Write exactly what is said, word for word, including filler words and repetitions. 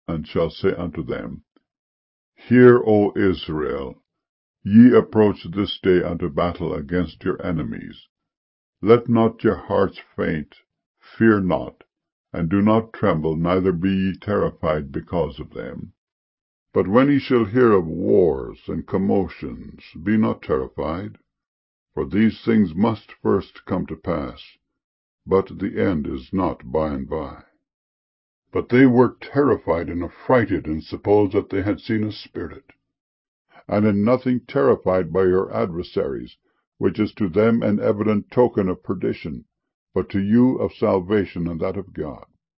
and shall say unto them, Hear, O Israel, ye approach this day unto battle against your enemies. Let not your hearts faint, fear not, and do not tremble, neither be ye terrified because of them. But when ye shall hear of wars and commotions, be not terrified, for these things must first come to pass, but the end is not by and by. But they were terrified and affrighted, and supposed that they had seen a spirit. And in nothing terrified by your adversaries, which is to them an evident token of perdition, but to you of salvation and that of God.